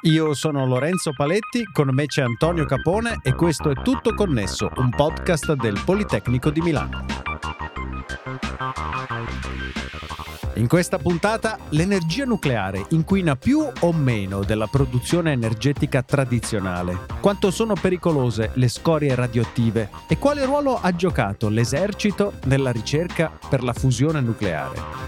Io sono Lorenzo Paletti, con me c'è Antonio Capone e questo è Tutto Connesso, un podcast del Politecnico di Milano. In questa puntata, l'energia nucleare inquina più o meno della produzione energetica tradizionale? Quanto sono pericolose le scorie radioattive? E quale ruolo ha giocato l'esercito nella ricerca per la fusione nucleare?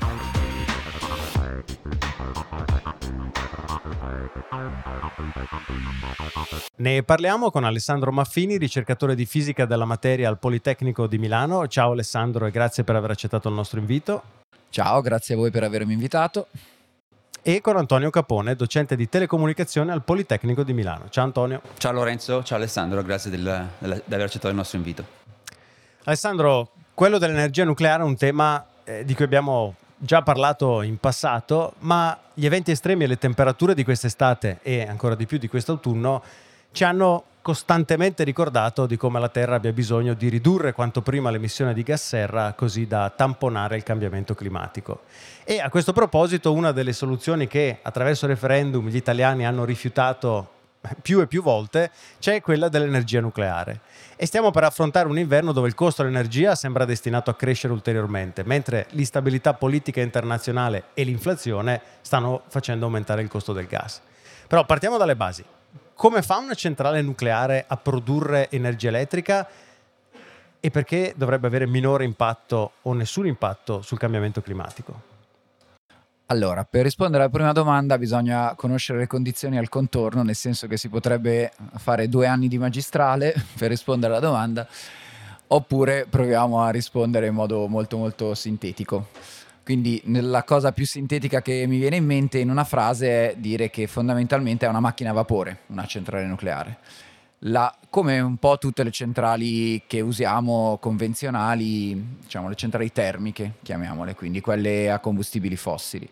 Ne parliamo con Alessandro Maffini, ricercatore di fisica della materia al Politecnico di Milano. Ciao Alessandro e grazie per aver accettato il nostro invito. Ciao, grazie a voi per avermi invitato. E con Antonio Capone, docente di telecomunicazione al Politecnico di Milano. Ciao Antonio. Ciao Lorenzo, ciao Alessandro, grazie di aver accettato il nostro invito. Alessandro, quello dell'energia nucleare è un tema di cui abbiamo già parlato in passato, ma gli eventi estremi e le temperature di quest'estate e ancora di più di quest'autunno ci hanno costantemente ricordato di come la Terra abbia bisogno di ridurre quanto prima l'emissione di gas serra così da tamponare il cambiamento climatico. E a questo proposito una delle soluzioni che attraverso referendum gli italiani hanno rifiutato più e più volte c'è quella dell'energia nucleare. E stiamo per affrontare un inverno dove il costo dell'energia sembra destinato a crescere ulteriormente, mentre l'instabilità politica internazionale e l'inflazione stanno facendo aumentare il costo del gas. Però partiamo dalle basi. Come fa una centrale nucleare a produrre energia elettrica e perché dovrebbe avere minore impatto o nessun impatto sul cambiamento climatico? Allora, per rispondere alla prima domanda bisogna conoscere le condizioni al contorno, nel senso che si potrebbe fare 2 anni di magistrale per rispondere alla domanda, oppure proviamo a rispondere in modo molto molto sintetico. Quindi la cosa più sintetica che mi viene in mente in una frase è dire che fondamentalmente è una macchina a vapore, una centrale nucleare. Come un po' tutte le centrali che usiamo convenzionali, diciamo le centrali termiche, chiamiamole, quindi quelle a combustibili fossili.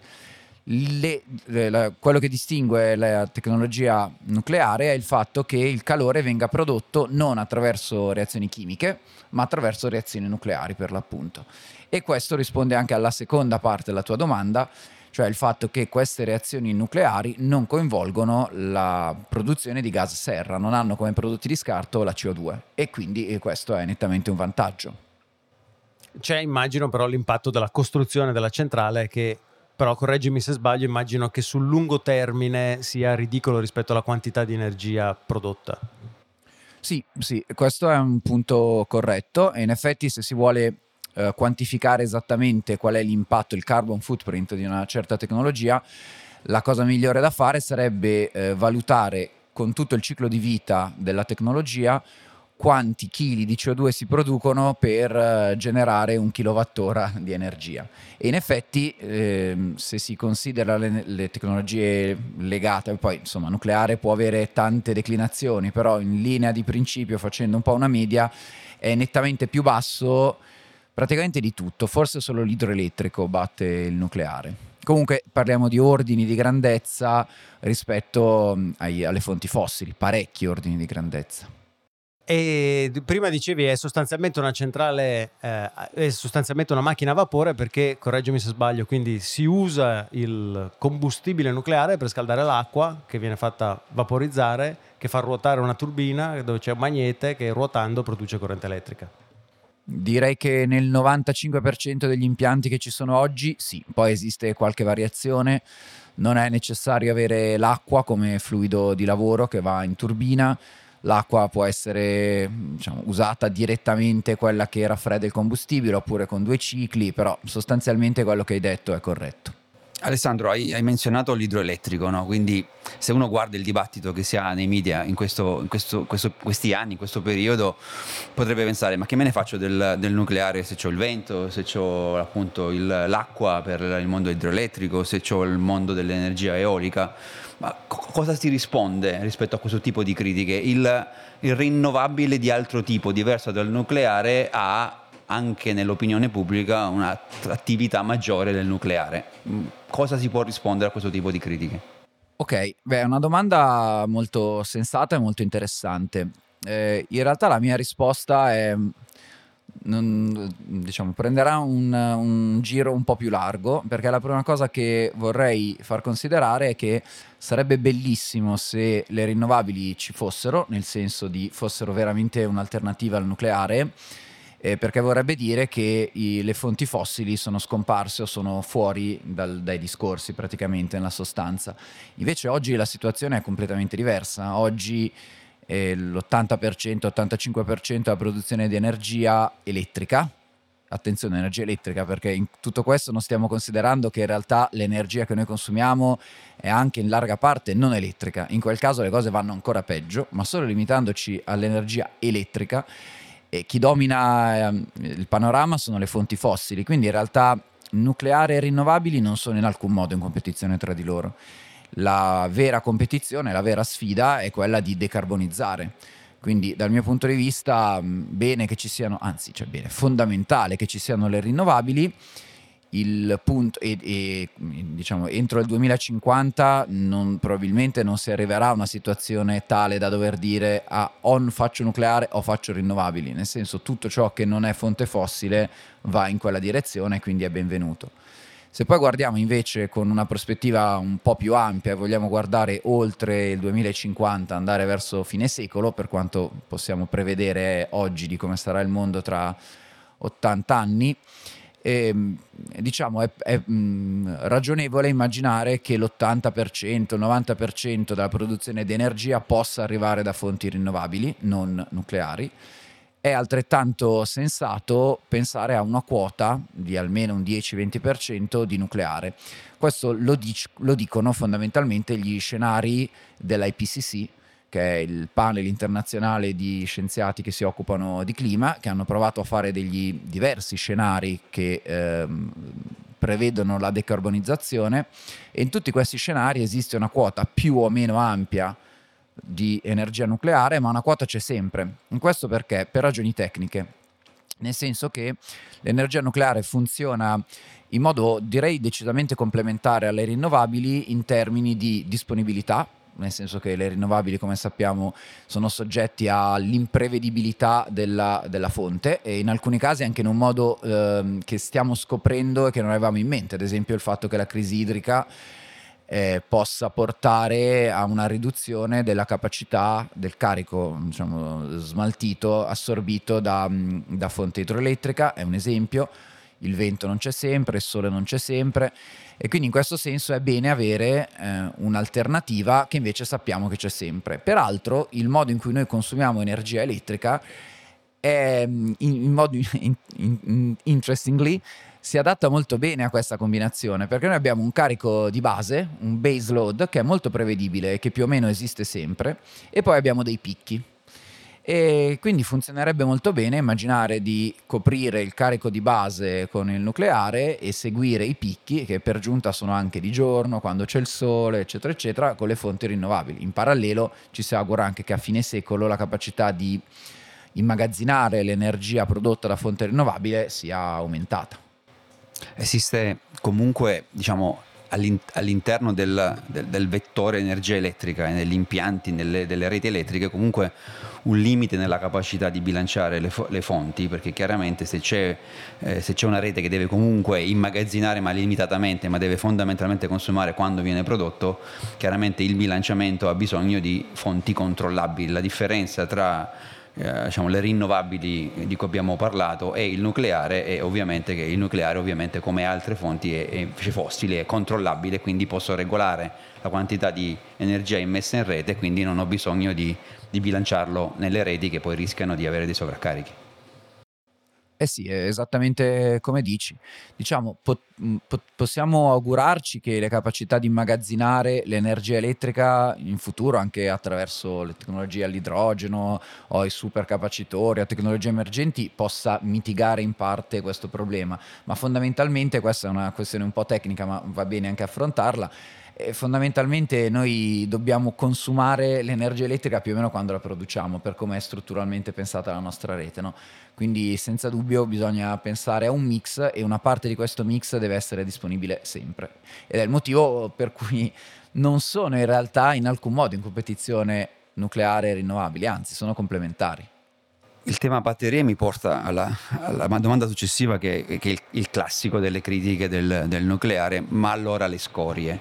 Quello che distingue la tecnologia nucleare è il fatto che il calore venga prodotto non attraverso reazioni chimiche, ma attraverso reazioni nucleari per l'appunto. E questo risponde anche alla seconda parte della tua domanda, cioè il fatto che queste reazioni nucleari non coinvolgono la produzione di gas serra, non hanno come prodotti di scarto la CO2 e quindi questo è nettamente un vantaggio. C'è, immagino, però l'impatto della costruzione della centrale che, però correggimi se sbaglio, immagino che sul lungo termine sia ridicolo rispetto alla quantità di energia prodotta. Sì, questo è un punto corretto e in effetti se si vuole quantificare esattamente qual è l'impatto, il carbon footprint di una certa tecnologia, la cosa migliore da fare sarebbe valutare con tutto il ciclo di vita della tecnologia quanti chili di CO2 si producono per generare 1 kilowattora di energia. E in effetti se si considera le tecnologie legate, poi insomma nucleare può avere tante declinazioni, però in linea di principio, facendo un po' una media, è nettamente più basso praticamente di tutto, forse solo l'idroelettrico batte il nucleare. Comunque parliamo di ordini di grandezza rispetto alle fonti fossili, parecchi ordini di grandezza. E prima dicevi è sostanzialmente una centrale, è sostanzialmente una macchina a vapore perché, correggimi se sbaglio, quindi si usa il combustibile nucleare per scaldare l'acqua che viene fatta vaporizzare, che fa ruotare una turbina dove c'è un magnete che ruotando produce corrente elettrica. Direi che nel 95% degli impianti che ci sono oggi sì, poi esiste qualche variazione, non è necessario avere l'acqua come fluido di lavoro che va in turbina, l'acqua può essere usata direttamente, quella che raffredda il combustibile, oppure con 2 cicli, però sostanzialmente quello che hai detto è corretto. Alessandro, hai menzionato l'idroelettrico, no? Quindi se uno guarda il dibattito che si ha nei media in questi anni, in questo periodo, potrebbe pensare: ma che me ne faccio del nucleare se c'ho il vento, se c'ho appunto l'acqua per il mondo idroelettrico, se c'ho il mondo dell'energia eolica? Ma cosa si risponde rispetto a questo tipo di critiche? Il rinnovabile di altro tipo, diverso dal nucleare, ha anche nell'opinione pubblica un'attività maggiore del nucleare. Cosa si può rispondere a questo tipo di critiche? Ok, è una domanda molto sensata e molto interessante. In realtà la mia risposta è prenderà un giro un po' più largo, perché la prima cosa che vorrei far considerare è che sarebbe bellissimo se le rinnovabili ci fossero, nel senso di fossero veramente un'alternativa al nucleare, perché vorrebbe dire che le fonti fossili sono scomparse o sono fuori dai discorsi praticamente nella sostanza. Invece oggi la situazione è completamente diversa. Oggi l'80%, 85% della produzione di energia elettrica. Attenzione, energia elettrica, perché in tutto questo non stiamo considerando che in realtà l'energia che noi consumiamo è anche in larga parte non elettrica. In quel caso le cose vanno ancora peggio, ma solo limitandoci all'energia elettrica. E chi domina il panorama sono le fonti fossili, quindi in realtà nucleare e rinnovabili non sono in alcun modo in competizione tra di loro. La vera competizione, la vera sfida è quella di decarbonizzare. Quindi dal mio punto di vista bene che ci siano, fondamentale che ci siano le rinnovabili. Il punto diciamo entro il 2050 probabilmente non si arriverà a una situazione tale da dover dire o faccio nucleare o faccio rinnovabili, nel senso tutto ciò che non è fonte fossile va in quella direzione, quindi è benvenuto. Se poi guardiamo invece con una prospettiva un po' più ampia e vogliamo guardare oltre il 2050, andare verso fine secolo, per quanto possiamo prevedere oggi di come sarà il mondo tra 80 anni, diciamo è ragionevole immaginare che l'80%, il 90% della produzione di energia possa arrivare da fonti rinnovabili, non nucleari. È altrettanto sensato pensare a una quota di almeno un 10-20% di nucleare. Questo lo dicono fondamentalmente gli scenari dell'IPCC, che è il panel internazionale di scienziati che si occupano di clima, che hanno provato a fare degli diversi scenari che prevedono la decarbonizzazione, e in tutti questi scenari esiste una quota più o meno ampia di energia nucleare, ma una quota c'è sempre. In questo perché? Per ragioni tecniche, nel senso che l'energia nucleare funziona in modo, direi, decisamente complementare alle rinnovabili in termini di disponibilità, nel senso che le rinnovabili, come sappiamo, sono soggetti all'imprevedibilità della fonte, e in alcuni casi anche in un modo che stiamo scoprendo e che non avevamo in mente, ad esempio il fatto che la crisi idrica possa portare a una riduzione della capacità del carico, diciamo, smaltito, assorbito da fonte idroelettrica, è un esempio. Il vento non c'è sempre, il sole non c'è sempre, e quindi in questo senso è bene avere un'alternativa che invece sappiamo che c'è sempre. Peraltro il modo in cui noi consumiamo energia elettrica è, interestingly, si adatta molto bene a questa combinazione, perché noi abbiamo un carico di base, un base load, che è molto prevedibile e che più o meno esiste sempre, e poi abbiamo dei picchi. E quindi funzionerebbe molto bene immaginare di coprire il carico di base con il nucleare e seguire i picchi, che per giunta sono anche di giorno, quando c'è il sole, eccetera, eccetera, con le fonti rinnovabili. In parallelo ci si augura anche che a fine secolo la capacità di immagazzinare l'energia prodotta da fonte rinnovabile sia aumentata. Esiste comunque, diciamo, all'interno del vettore energia elettrica e negli impianti, delle reti elettriche, comunque un limite nella capacità di bilanciare le fonti, perché chiaramente se c'è una rete che deve comunque immagazzinare ma limitatamente, ma deve fondamentalmente consumare quando viene prodotto, chiaramente il bilanciamento ha bisogno di fonti controllabili. La differenza tra diciamo, le rinnovabili di cui abbiamo parlato e il nucleare è ovviamente che il nucleare, ovviamente, come altre fonti fossili, è controllabile, quindi posso regolare la quantità di energia immessa in rete, quindi non ho bisogno di bilanciarlo nelle reti che poi rischiano di avere dei sovraccarichi. Eh sì, è esattamente come dici. Diciamo, possiamo augurarci che le capacità di immagazzinare l'energia elettrica in futuro, anche attraverso le tecnologie all'idrogeno o i supercapacitori o tecnologie emergenti, possa mitigare in parte questo problema. Ma fondamentalmente, questa è una questione un po' tecnica, ma va bene anche affrontarla. Fondamentalmente noi dobbiamo consumare l'energia elettrica più o meno quando la produciamo, per come è strutturalmente pensata la nostra rete, no? Quindi senza dubbio bisogna pensare a un mix, e una parte di questo mix deve essere disponibile sempre, ed è il motivo per cui non sono in realtà in alcun modo in competizione nucleare e rinnovabili, anzi sono complementari. il tema batterie mi porta alla domanda successiva, che è il classico delle critiche del nucleare, ma allora le scorie.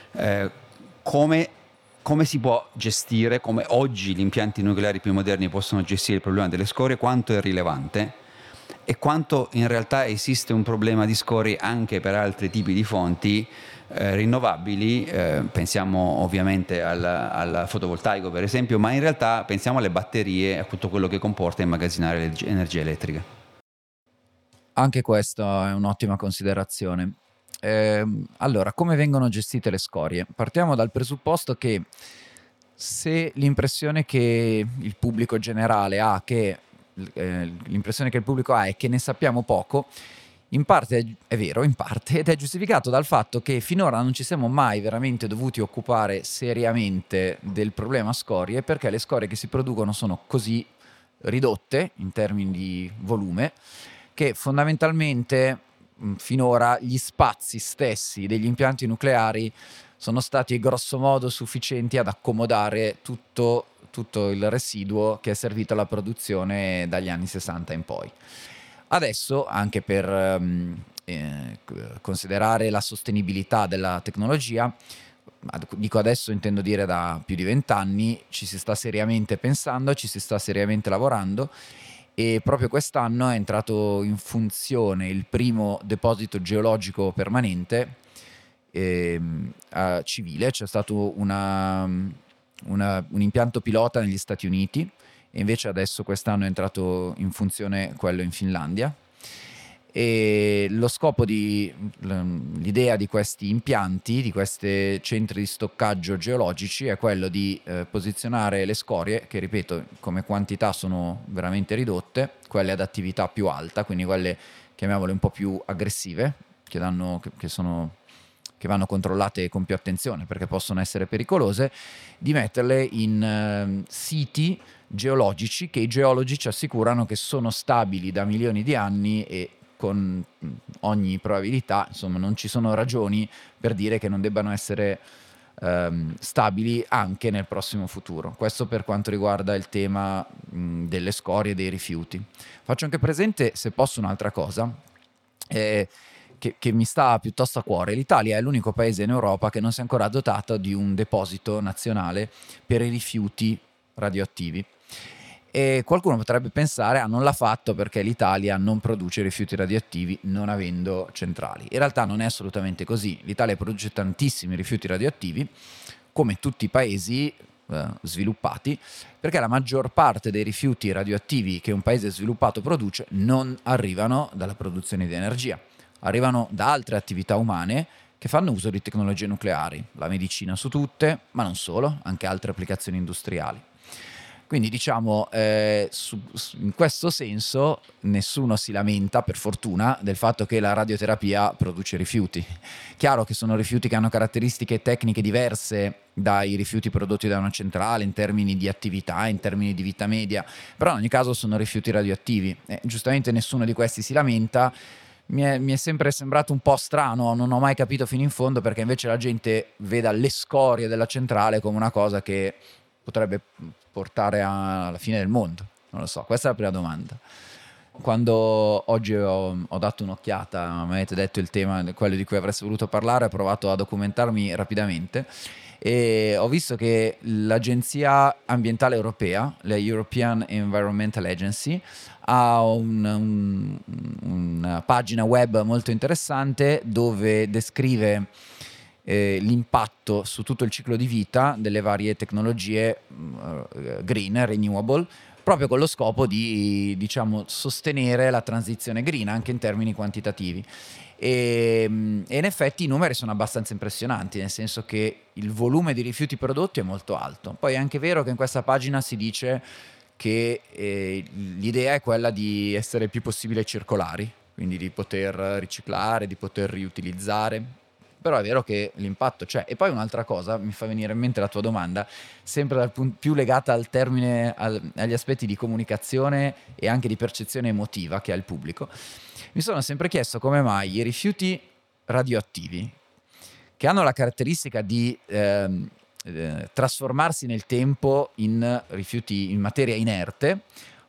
Come si può gestire, come oggi gli impianti nucleari più moderni possono gestire il problema delle scorie, quanto è rilevante e quanto in realtà esiste un problema di scorie anche per altri tipi di fonti rinnovabili, pensiamo ovviamente al fotovoltaico per esempio, ma in realtà pensiamo alle batterie e a tutto quello che comporta immagazzinare energia elettrica. Anche questa è un'ottima considerazione. Allora, come vengono gestite le scorie? Partiamo dal presupposto che se l'impressione che il pubblico generale ha, l'impressione che il pubblico ha è che ne sappiamo poco, in parte è vero, in parte, ed è giustificato dal fatto che finora non ci siamo mai veramente dovuti occupare seriamente del problema scorie, perché le scorie che si producono sono così ridotte in termini di volume che fondamentalmente finora gli spazi stessi degli impianti nucleari sono stati grosso modo sufficienti ad accomodare tutto il residuo che è servito alla produzione dagli anni 60 in poi. Adesso, anche per considerare la sostenibilità della tecnologia, dico adesso intendo dire da più di 20 anni, ci si sta seriamente pensando, ci si sta seriamente lavorando, e proprio quest'anno è entrato in funzione il primo deposito geologico permanente civile. C'è stato un impianto pilota negli Stati Uniti, e invece adesso quest'anno è entrato in funzione quello in Finlandia, e lo scopo l'idea di questi impianti, di questi centri di stoccaggio geologici, è quello di posizionare le scorie, che ripeto come quantità sono veramente ridotte, quelle ad attività più alta, quindi quelle chiamiamole un po' più aggressive, che vanno controllate con più attenzione perché possono essere pericolose, di metterle in siti geologici che i geologi ci assicurano che sono stabili da milioni di anni, e con ogni probabilità, insomma, non ci sono ragioni per dire che non debbano essere stabili anche nel prossimo futuro. Questo per quanto riguarda il tema delle scorie e dei rifiuti. Faccio anche presente, se posso, un'altra cosa che mi sta piuttosto a cuore. L'Italia è l'unico paese in Europa che non si è ancora dotato di un deposito nazionale per i rifiuti radioattivi. E qualcuno potrebbe pensare, non l'ha fatto perché l'Italia non produce rifiuti radioattivi non avendo centrali. In realtà non è assolutamente così. L'Italia produce tantissimi rifiuti radioattivi, come tutti i paesi sviluppati, perché la maggior parte dei rifiuti radioattivi che un paese sviluppato produce non arrivano dalla produzione di energia, arrivano da altre attività umane che fanno uso di tecnologie nucleari, la medicina su tutte, ma non solo, anche altre applicazioni industriali. Quindi diciamo, in questo senso nessuno si lamenta, per fortuna, del fatto che la radioterapia produce rifiuti. Chiaro che sono rifiuti che hanno caratteristiche tecniche diverse dai rifiuti prodotti da una centrale in termini di attività, in termini di vita media, però in ogni caso sono rifiuti radioattivi. Giustamente nessuno di questi si lamenta. Mi è sempre sembrato un po' strano, non ho mai capito fino in fondo perché invece la gente veda le scorie della centrale come una cosa che potrebbe portare alla fine del mondo. Non lo so, questa è la prima domanda. Quando oggi ho dato un'occhiata, mi avete detto il tema, quello di cui avreste voluto parlare, ho provato a documentarmi rapidamente e ho visto che l'Agenzia Ambientale Europea, la European Environmental Agency, ha una pagina web molto interessante dove descrive l'impatto su tutto il ciclo di vita delle varie tecnologie green, renewable, proprio con lo scopo di, diciamo, sostenere la transizione green anche in termini quantitativi. E in effetti i numeri sono abbastanza impressionanti, nel senso che il volume di rifiuti prodotti è molto alto. Poi è anche vero che in questa pagina si dice che l'idea è quella di essere il più possibile circolari, quindi di poter riciclare, di poter riutilizzare. Però è vero che l'impatto c'è. E poi un'altra cosa, mi fa venire in mente la tua domanda, sempre dal punto più legata al termine, agli aspetti di comunicazione e anche di percezione emotiva che ha il pubblico. Mi sono sempre chiesto come mai i rifiuti radioattivi, che hanno la caratteristica di trasformarsi nel tempo in rifiuti, in materia inerte,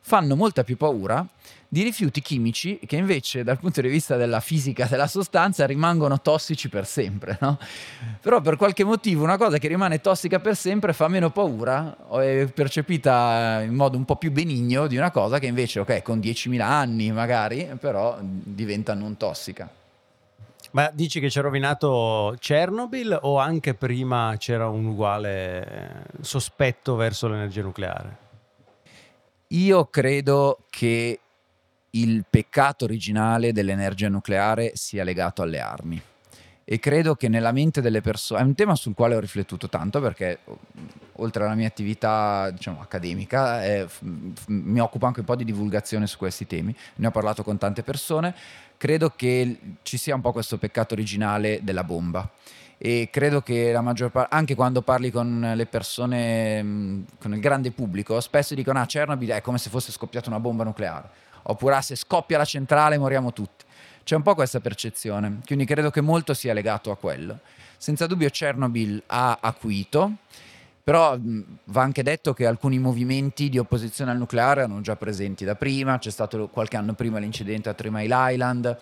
fanno molta più paura di rifiuti chimici che invece dal punto di vista della fisica della sostanza rimangono tossici per sempre, no? Però per qualche motivo una cosa che rimane tossica per sempre fa meno paura o è percepita in modo un po' più benigno di una cosa che invece, ok, con 10.000 anni magari, però diventa non tossica. Ma dici che c'è rovinato Chernobyl o anche prima c'era un uguale sospetto verso l'energia nucleare? Io credo che il peccato originale dell'energia nucleare sia legato alle armi e credo che nella mente delle persone, è un tema sul quale ho riflettuto tanto perché oltre alla mia attività diciamo accademica mi occupo anche un po' di divulgazione su questi temi, ne ho parlato con tante persone, credo che ci sia un po' questo peccato originale della bomba. E credo che la maggior parte, anche quando parli con le persone, con il grande pubblico, spesso dicono: ah, Chernobyl è come se fosse scoppiata una bomba nucleare, oppure se scoppia la centrale moriamo tutti. C'è un po' questa percezione, quindi credo che molto sia legato a quello. Senza dubbio Chernobyl ha acuito, però va anche detto che alcuni movimenti di opposizione al nucleare erano già presenti da prima, c'è stato qualche anno prima l'incidente a 3 Mile Island,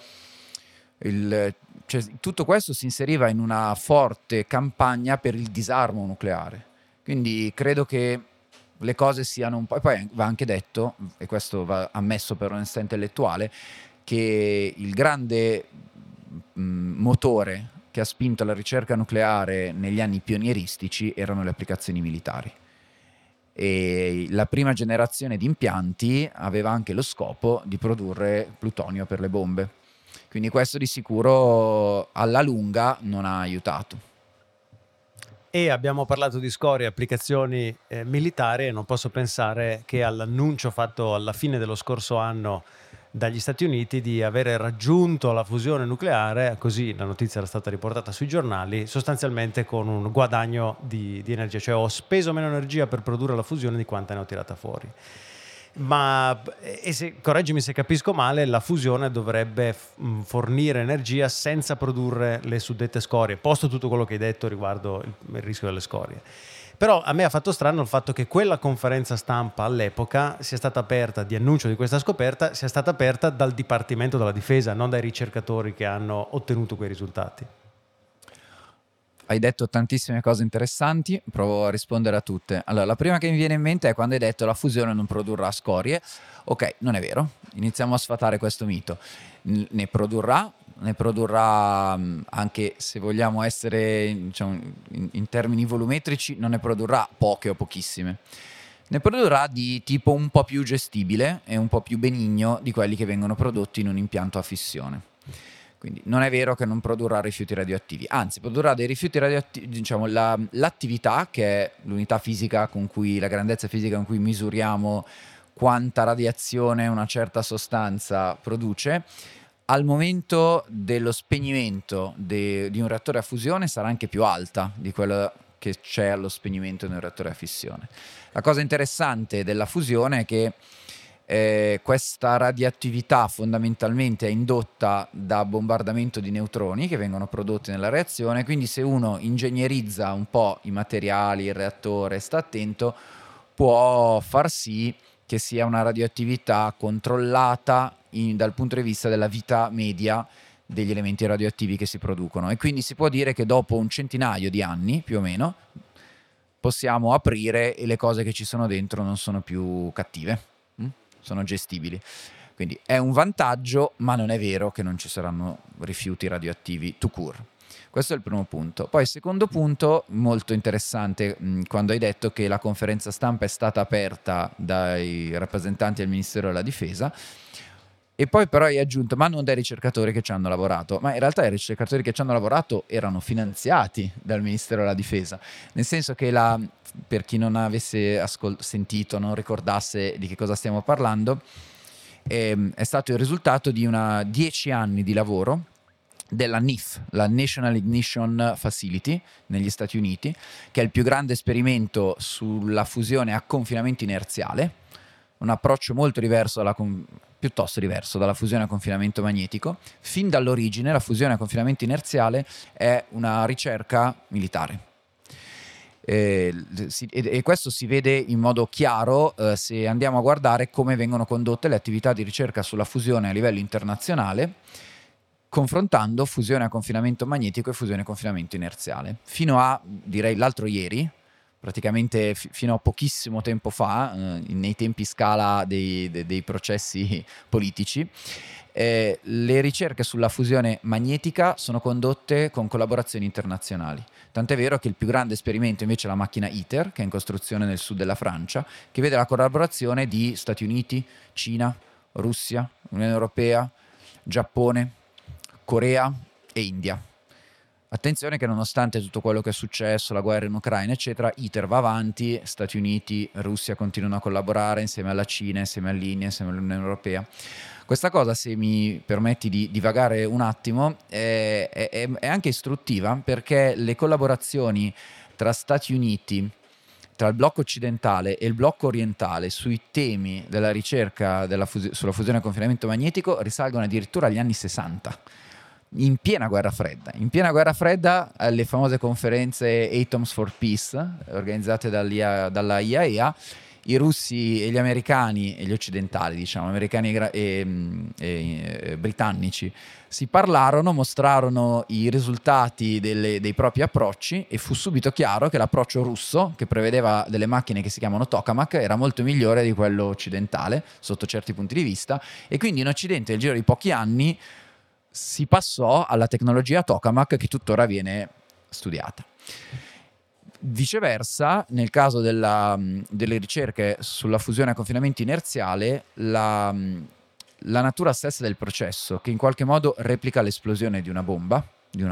tutto questo si inseriva in una forte campagna per il disarmo nucleare, quindi credo che le cose siano un po', e poi va anche detto, e questo va ammesso per onestà intellettuale, che il grande motore che ha spinto la ricerca nucleare negli anni pionieristici erano le applicazioni militari, e la prima generazione di impianti aveva anche lo scopo di produrre plutonio per le bombe. Quindi questo di sicuro alla lunga non ha aiutato. E abbiamo parlato di scorie e applicazioni militari e non posso pensare che all'annuncio fatto alla fine dello scorso anno dagli Stati Uniti di avere raggiunto la fusione nucleare, così la notizia era stata riportata sui giornali, sostanzialmente con un guadagno di energia, cioè ho speso meno energia per produrre la fusione di quanta ne ho tirata fuori. Ma correggimi se capisco male, la fusione dovrebbe fornire energia senza produrre le suddette scorie, posto tutto quello che hai detto riguardo il rischio delle scorie. Però a me ha fatto strano il fatto che quella conferenza stampa all'epoca sia stata aperta, di annuncio di questa scoperta, sia stata aperta dal Dipartimento della Difesa, non dai ricercatori che hanno ottenuto quei risultati. Hai detto tantissime cose interessanti, provo a rispondere a tutte. Allora, la prima che mi viene in mente è quando hai detto la fusione non produrrà scorie. Ok, non è vero, iniziamo a sfatare questo mito. Ne produrrà anche se vogliamo essere diciamo, in termini volumetrici, non ne produrrà poche o pochissime. Ne produrrà di tipo un po' più gestibile e un po' più benigno di quelli che vengono prodotti in un impianto a fissione. Quindi non è vero che non produrrà rifiuti radioattivi, anzi produrrà dei rifiuti radioattivi, diciamo l'attività, che è l'unità fisica con cui, la grandezza fisica con cui misuriamo quanta radiazione una certa sostanza produce, al momento dello spegnimento di un reattore a fusione sarà anche più alta di quella che c'è allo spegnimento di un reattore a fissione. La cosa interessante della fusione è che questa radioattività fondamentalmente è indotta da bombardamento di neutroni che vengono prodotti nella reazione, quindi se uno ingegnerizza un po' i materiali, il reattore, sta attento, può far sì che sia una radioattività controllata dal punto di vista della vita media degli elementi radioattivi che si producono, e quindi si può dire che dopo un centinaio di anni più o meno possiamo aprire e le cose che ci sono dentro non sono più cattive, sono gestibili. Quindi è un vantaggio, ma non è vero che non ci saranno rifiuti radioattivi tout court. Questo è il primo punto. Poi il secondo punto, molto interessante, quando hai detto che la conferenza stampa è stata aperta dai rappresentanti del Ministero della Difesa, e poi però hai aggiunto, ma non dai ricercatori che ci hanno lavorato. Ma in realtà i ricercatori che ci hanno lavorato erano finanziati dal Ministero della Difesa, nel senso che per chi non avesse sentito, non ricordasse di che cosa stiamo parlando, è stato il risultato di 10 anni di lavoro della NIF, la National Ignition Facility negli Stati Uniti, che è il più grande esperimento sulla fusione a confinamento inerziale, un approccio molto diverso piuttosto diverso dalla fusione a confinamento magnetico. Fin dall'origine la fusione a confinamento inerziale è una ricerca militare. E questo si vede in modo chiaro se andiamo a guardare come vengono condotte le attività di ricerca sulla fusione a livello internazionale, confrontando fusione a confinamento magnetico e fusione a confinamento inerziale. Fino a, direi, l'altro ieri, praticamente fino a pochissimo tempo fa, nei tempi scala dei processi politici, le ricerche sulla fusione magnetica sono condotte con collaborazioni internazionali. Tant'è vero che il più grande esperimento invece è la macchina ITER, che è in costruzione nel sud della Francia, che vede la collaborazione di Stati Uniti, Cina, Russia, Unione Europea, Giappone, Corea e India. Attenzione che nonostante tutto quello che è successo, la guerra in Ucraina eccetera, ITER va avanti, Stati Uniti, Russia continuano a collaborare insieme alla Cina, insieme all'India, insieme all'Unione Europea. Questa cosa, se mi permetti di divagare un attimo, è anche istruttiva, perché le collaborazioni tra Stati Uniti, tra il blocco occidentale e il blocco orientale sui temi della ricerca sulla fusione a confinamento magnetico risalgono addirittura agli anni 60. In piena guerra fredda. In piena guerra fredda, alle famose conferenze Atoms for Peace organizzate dalla IAEA, i russi e gli americani e gli occidentali, diciamo, americani e britannici, si parlarono, mostrarono i risultati dei propri approcci, e fu subito chiaro che l'approccio russo, che prevedeva delle macchine che si chiamano tokamak, era molto migliore di quello occidentale sotto certi punti di vista, e quindi in Occidente nel giro di pochi anni si passò alla tecnologia tokamak, che tuttora viene studiata. Viceversa, nel caso delle ricerche sulla fusione a confinamento inerziale, la natura stessa del processo, che in qualche modo replica l'esplosione di una bomba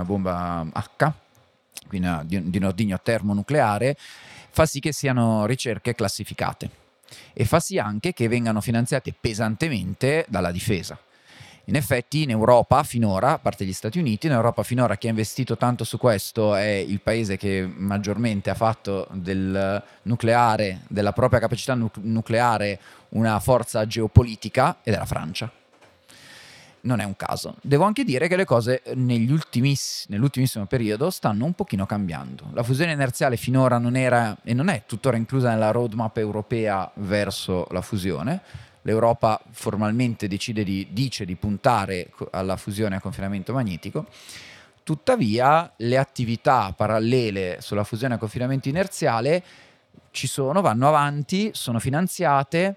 H, quindi di un ordigno termonucleare, fa sì che siano ricerche classificate, e fa sì anche che vengano finanziate pesantemente dalla difesa. In effetti in Europa finora, a parte gli Stati Uniti, in Europa finora chi ha investito tanto su questo è il paese che maggiormente ha fatto del nucleare, della propria capacità nucleare, una forza geopolitica, ed è la Francia. Non è un caso. Devo anche dire che le cose nell'ultimissimo periodo stanno un pochino cambiando. La fusione inerziale finora non era e non è tuttora inclusa nella roadmap europea verso la fusione. L'Europa formalmente dice di puntare alla fusione a confinamento magnetico. Tuttavia le attività parallele sulla fusione a confinamento inerziale ci sono, vanno avanti, sono finanziate,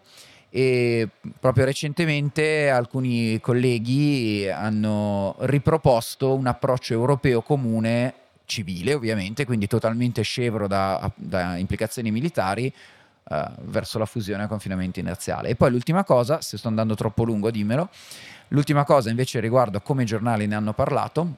e proprio recentemente alcuni colleghi hanno riproposto un approccio europeo comune, civile ovviamente, quindi totalmente scevro da implicazioni militari, verso la fusione a confinamento inerziale. E poi l'ultima cosa, se sto andando troppo lungo dimmelo, l'ultima cosa invece riguardo a come i giornali ne hanno parlato,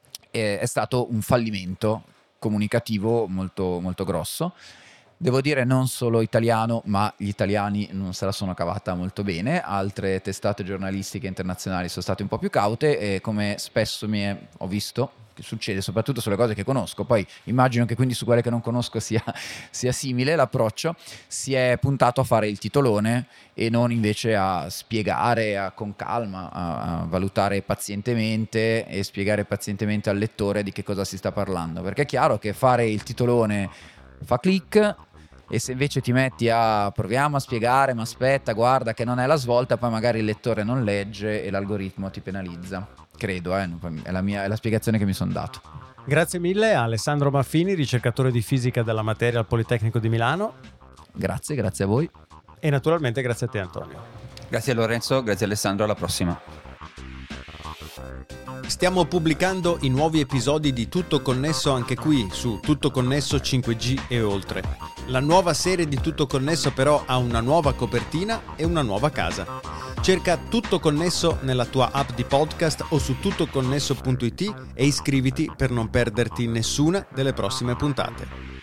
è stato un fallimento comunicativo molto, molto grosso. Devo dire non solo italiano, ma gli italiani non se la sono cavata molto bene, altre testate giornalistiche internazionali sono state un po' più caute, e come spesso ho visto che succede soprattutto sulle cose che conosco, poi immagino che quindi su quelle che non conosco sia simile l'approccio, si è puntato a fare il titolone e non invece a spiegare con calma, a valutare pazientemente e spiegare pazientemente al lettore di che cosa si sta parlando, perché è chiaro che fare il titolone fa click, e se invece ti metti proviamo a spiegare, ma aspetta, guarda che non è la svolta, poi magari il lettore non legge e l'algoritmo ti penalizza. Credo, è la spiegazione che mi sono dato. Grazie mille a Alessandro Maffini, ricercatore di fisica della materia al Politecnico di Milano. Grazie a voi. E naturalmente grazie a te, Antonio. Grazie a Lorenzo, grazie Alessandro, alla prossima. Stiamo pubblicando i nuovi episodi di Tutto Connesso anche qui su Tutto Connesso 5G e oltre. La nuova serie di Tutto Connesso però ha una nuova copertina e una nuova casa. Cerca Tutto Connesso nella tua app di podcast o su tuttoconnesso.it e iscriviti per non perderti nessuna delle prossime puntate.